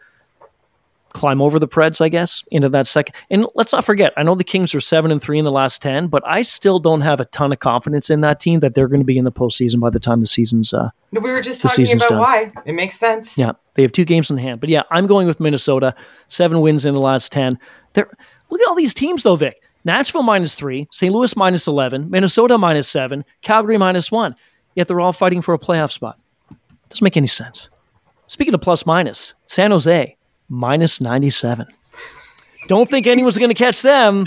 climb over the Preds, I guess, into that second. And let's not forget, I know the Kings are seven and three in the last ten, but I still don't have a ton of confidence in that team that they're going to be in the postseason by the time the season's uh, We were just the talking season's about done. why. It makes sense. Yeah, they have two games in hand. But yeah, I'm going with Minnesota. Seven wins in the last ten. They're, look at all these teams, though, Vic. Nashville minus three, Saint Louis minus eleven, Minnesota minus seven, Calgary minus one. Yet they're all fighting for a playoff spot. Doesn't make any sense. Speaking of plus minus, San Jose minus ninety-seven. Don't think anyone's going to catch them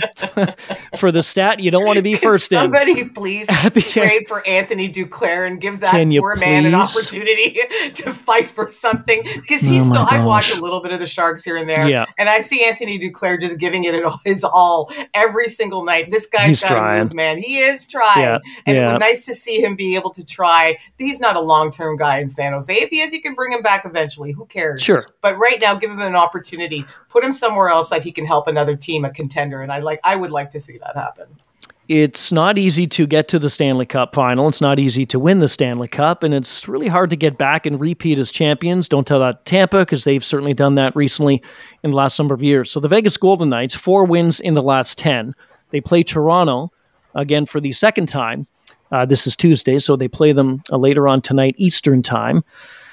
for the stat you don't want to be first in. Somebody please At the trade end. for Anthony Duclair and give that Can you poor man an please? opportunity to fight for something. Because he's Oh my still, I watch gosh. a little bit of the Sharks here and there. Yeah. And I see Anthony Duclair just giving it his all every single night. This guy's He's got to trying. move, man. He is trying. Yeah, And yeah. it was nice to see him be able to try. He's not a long-term guy in San Jose. If he is, you can bring him back eventually. Who cares? Sure. But right now, give him an opportunity. Put him somewhere else that he can help another team, a contender. And I like. I would like to see that happen. It's not easy to get to the Stanley Cup final. It's not easy to win the Stanley Cup, and it's really hard to get back and repeat as champions. Don't tell that to Tampa, because they've certainly done that recently in the last number of years. So the Vegas Golden Knights, four wins in the last ten. They play Toronto again for the second time. Uh, this is Tuesday, so they play them uh, later on tonight, Eastern time.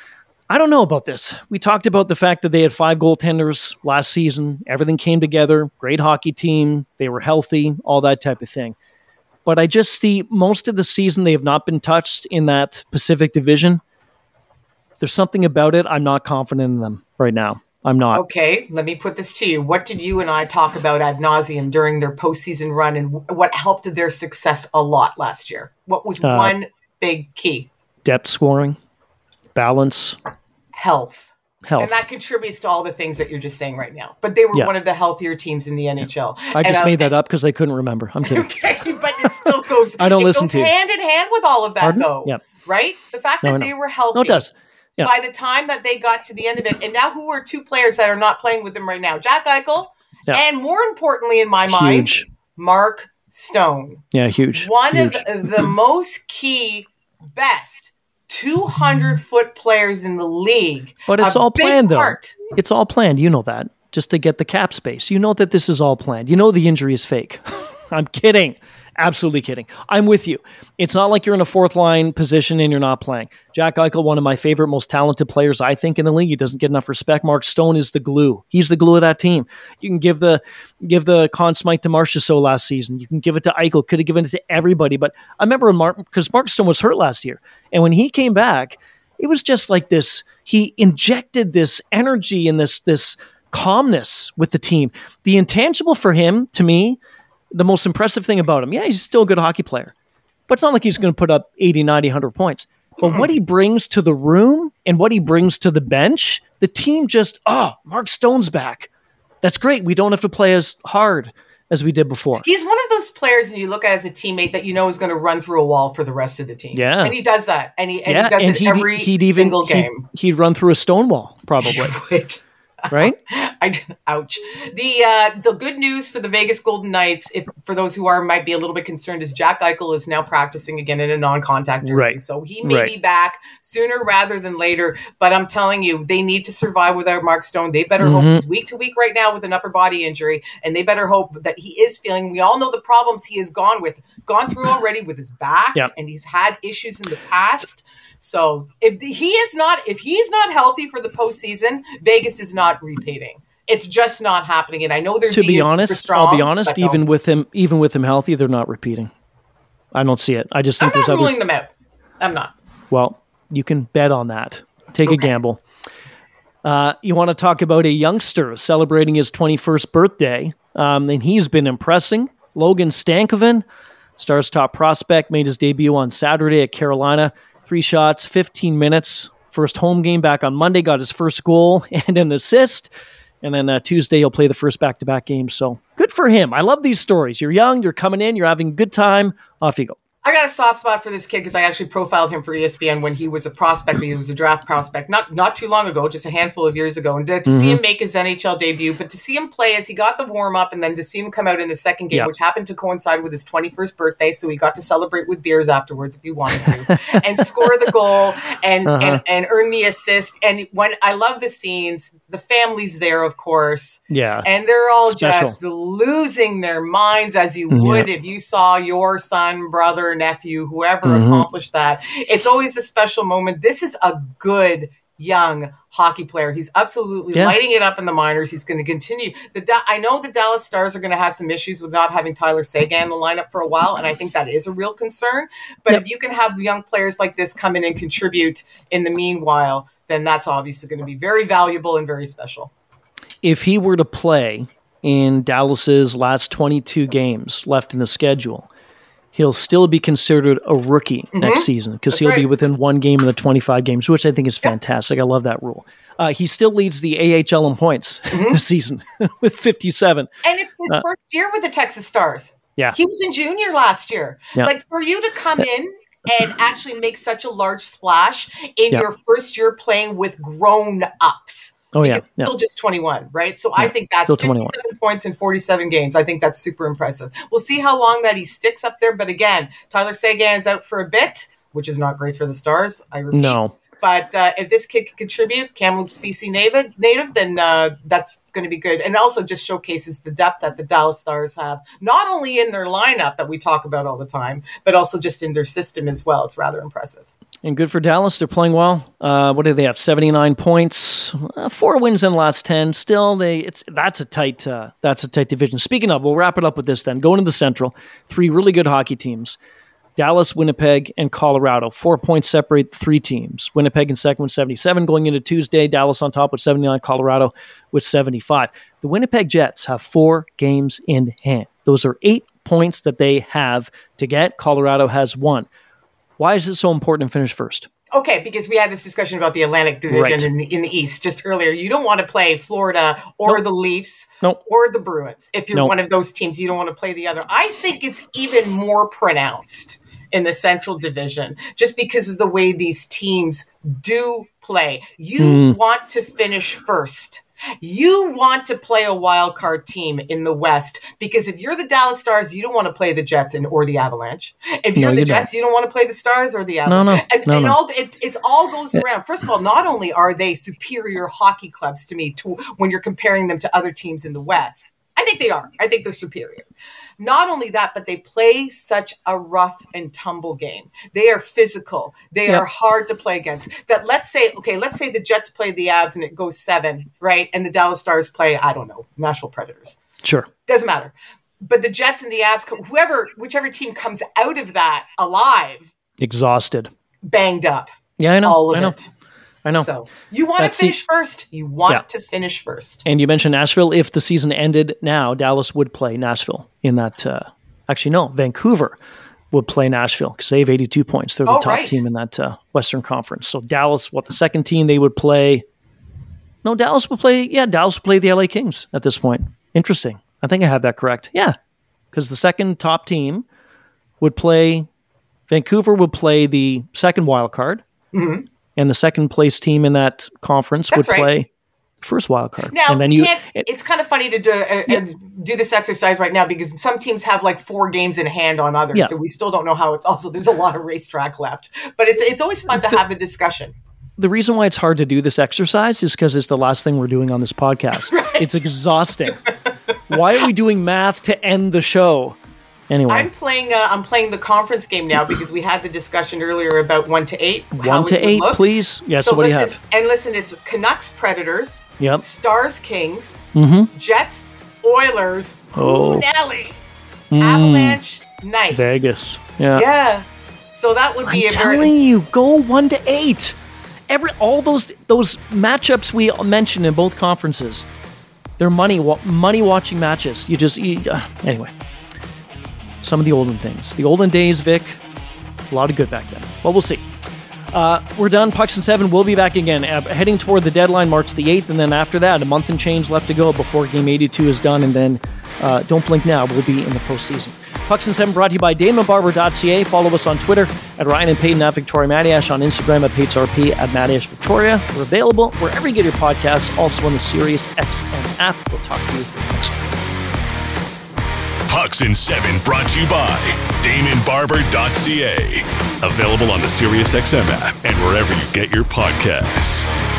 I don't know about this. We talked about the fact that they had five goaltenders last season. Everything came together. Great hockey team. They were healthy, all that type of thing. But I just see most of the season they have not been touched in that Pacific Division. There's something about it. I'm not confident in them right now. I'm not. Okay, let me put this to you. What did you and I talk about ad nauseum during their postseason run, and w- what helped their success a lot last year? What was Uh, one big key? Depth scoring, balance, Health. health. And that contributes to all the things that you're just saying right now. But they were Yeah. one of the healthier teams in the N H L. I just And, uh, made that up because I couldn't remember. I'm kidding. Okay, but it still goes. I don't it listen goes to you. hand in hand with all of that, Pardon? though. Yeah. Right? The fact No, I that know. they were healthy. No, it does. Yeah. By the time that they got to the end of it, and now who are two players that are not playing with them right now? Jack Eichel, Yeah. and more importantly, in my mind, Huge. Mark Stone. Yeah, huge. One Huge. of the most key, best two hundred foot players in the league. But it's A all big planned, though. part. It's all planned. You know that. Just to get the cap space. You know that this is all planned. You know the injury is fake. I'm kidding. Absolutely kidding. I'm with you. It's not like you're in a fourth line position and you're not playing. Jack Eichel, one of my favorite, most talented players, I think, in the league. He doesn't get enough respect. Mark Stone is the glue. He's the glue of that team. You can give the give the Conn Smythe to Marchessault last season. You can give it to Eichel. Could have given it to everybody. But I remember Mark, because Mark Stone was hurt last year. And when he came back, it was just like this. He injected this energy and this this calmness with the team. The intangible for him, to me, the most impressive thing about him, yeah, he's still a good hockey player. But it's not like he's going to put up eighty, ninety, one hundred points. But what he brings to the room and what he brings to the bench, the team just, oh, Mark Stone's back. That's great. We don't have to play as hard as we did before. He's one of those players, and you look at as a teammate that you know is going to run through a wall for the rest of the team. Yeah. And he does that. And he, and yeah, he does and it he'd, every he'd even, single game. He'd, he'd run through a stone wall, probably. Right. Right? I, ouch. The uh, the good news for the Vegas Golden Knights, if for those who are might be a little bit concerned, is Jack Eichel is now practicing again in a non-contact jersey. Right. So he may right. be back sooner rather than later. But I'm telling you, they need to survive without Mark Stone. They better Mm-hmm. hope he's week to week right now with an upper body injury, and they better hope that he is feeling. We all know the problems he has gone with, gone through already with his back, yep. and he's had issues in the past. So if the, he is not, if he's not healthy for the postseason, Vegas is not repeating. It's just not happening. And I know there's to be honest, strong, I'll be honest. Even no. with him, even with him healthy, they're not repeating. I don't see it. I just think I'm not there's ruling other. them out. I'm not. Well, you can bet on that. Take okay. a gamble. Uh, you want to talk about a youngster celebrating his twenty-first birthday, um, and he's been impressing. Logan Stankoven, Stars' top prospect, made his debut on Saturday at Carolina. Three shots, fifteen minutes. First home game back on Monday, got his first goal and an assist. And then uh, Tuesday, he'll play the first back-to-back game. So good for him. I love these stories. You're young, you're coming in, you're having a good time. Off you go. I got a soft spot for this kid because I actually profiled him for E S P N when he was a prospect. He was a draft prospect, not not too long ago, just a handful of years ago. And to, to mm-hmm. see him make his N H L debut, but to see him play as he got the warm-up and then to see him come out in the second game, yep. which happened to coincide with his twenty-first birthday, so he got to celebrate with beers afterwards if he wanted to, and score the goal and, uh-huh. and and earn the assist. And when I love the scenes, the family's there, of course. Yeah. And they're all Special. just losing their minds as you would yeah. if you saw your son, brother, nephew, whoever mm-hmm. accomplished that. It's always a special moment. This is a good young hockey player. He's absolutely yeah. lighting it up in the minors. He's going to continue. The da- I know the Dallas Stars are going to have some issues with not having Tyler Seguin in the lineup for a while, and I think that is a real concern. But yep. if you can have young players like this come in and contribute in the meanwhile, then that's obviously going to be very valuable and very special. If he were to play in Dallas's last twenty-two games left in the schedule, he'll still be considered a rookie mm-hmm. next season because he'll right. be within one game of the twenty-five games, which I think is fantastic. Yeah. I love that rule. Uh, he still leads the A H L in points mm-hmm. this season with fifty-seven. And it's his uh, first year with the Texas Stars. Yeah. He was in junior last year. Yeah. Like for you to come in and actually make such a large splash in yeah. your first year playing with grown-ups. Oh, yeah. It's still yeah. just twenty-one, right? So yeah. I think that's fifty-seven points in forty-seven games. I think that's super impressive. We'll see how long that he sticks up there. But again, Tyler Seguin is out for a bit, which is not great for the Stars. I repeat. No. But uh, if this kid can contribute, Kamloops B C native, native then uh, that's going to be good. And also just showcases the depth that the Dallas Stars have, not only in their lineup that we talk about all the time, but also just in their system as well. It's rather impressive. And good for Dallas. They're playing well. Uh, what do they have? seventy-nine points, uh, four wins in the last ten. Still, they it's that's a tight uh, that's a tight division. Speaking of, we'll wrap it up with this then. Going to the Central, three really good hockey teams: Dallas, Winnipeg, and Colorado. Four points separate the three teams. Winnipeg in second with seventy-seven going into Tuesday. Dallas on top with seventy-nine. Colorado with seventy-five. The Winnipeg Jets have four games in hand. Those are eight points that they have to get. Colorado has one. Why is it so important to finish first? Okay, because we had this discussion about the Atlantic Division right. in, the, in the East just earlier. You don't want to play Florida or nope. the Leafs nope. or the Bruins. If you're nope. one of those teams, you don't want to play the other. I think it's even more pronounced in the Central Division just because of the way these teams do play. You mm. want to finish first. You want to play a wild card team in the West because if you're the Dallas Stars, you don't want to play the Jets and or the Avalanche. If you're no, the you Jets, don't. you don't want to play the Stars or the Avalanche. No, no, and, no, and no. all it, it's all goes around. First of all, not only are they superior hockey clubs to me to when you're comparing them to other teams in the West. I think they are. I think they're superior. Not only that, but they play such a rough and tumble game. They are physical. They yep. are hard to play against. That let's say, okay, let's say the Jets play the Avs and it goes seven, right? And the Dallas Stars play, I don't know, Nashville Predators. Sure. Doesn't matter. But the Jets and the Avs, whoever, whichever team comes out of that alive. Exhausted. Banged up. Yeah, I know. All of I know. it. I know. So you want That's to finish the, first. You want yeah. to finish first. And you mentioned Nashville. If the season ended now, Dallas would play Nashville in that. Uh, actually, no, Vancouver would play Nashville because they have eighty-two points. They're the Oh, top right. team in that uh, Western Conference. So Dallas, what, the second team they would play? No, Dallas would play, yeah, Dallas would play the L A Kings at this point. Interesting. I think I have that correct. Yeah, because the second top team would play, Vancouver would play the second wild card, Mm-hmm. and the second place team in that conference That's would right. play first wild card. Now, and then you you, can't, it- it's kind of funny to do, uh, Yeah. uh, do this exercise right now because some teams have like four games in hand on others, Yeah. so we still don't know how it's also, there's a lot of racetrack left. But it's it's always fun to have the discussion. the reason why it's hard to do this exercise is because it's the last thing we're doing on this podcast. Right. It's exhausting. Why are we doing math to end the show? Anyway, I'm playing. Uh, I'm playing the conference game now because we had the discussion earlier about one to eight. how one to it would eight, look. please. Yeah, so, what listen, do you have? And listen, it's Canucks Predators, Yep. Stars Kings, Mm-hmm. Jets Oilers, Oh. ooh, Nelly, Mm, Avalanche Knights. Vegas. Yeah. Yeah. So that would I'm be a telling very. you, go one to eight. Every all those those matchups we mentioned in both conferences, they're money wa- money watching matches. You just you, uh, anyway. Some of the olden things, the olden days, Vic. A lot of good back then. Well, we'll see. Uh, we're done. Pucks and Seven. We'll be back again, uh, heading toward the deadline, March the eighth, and then after that, a month and change left to go before Game eighty-two is done, and then uh, don't blink now. We'll be in the postseason. Pucks and Seven brought to you by Damon Barber dot C A. Follow us on Twitter at Ryan and Peyton at Victoria Matiash, on Instagram at PatesRP at Matiash Victoria. We're available wherever you get your podcasts, also on the Sirius X M app. We'll talk to you next time. Pucks in seven brought to you by Damon Barber dot C A. Available on the SiriusXM app and wherever you get your podcasts.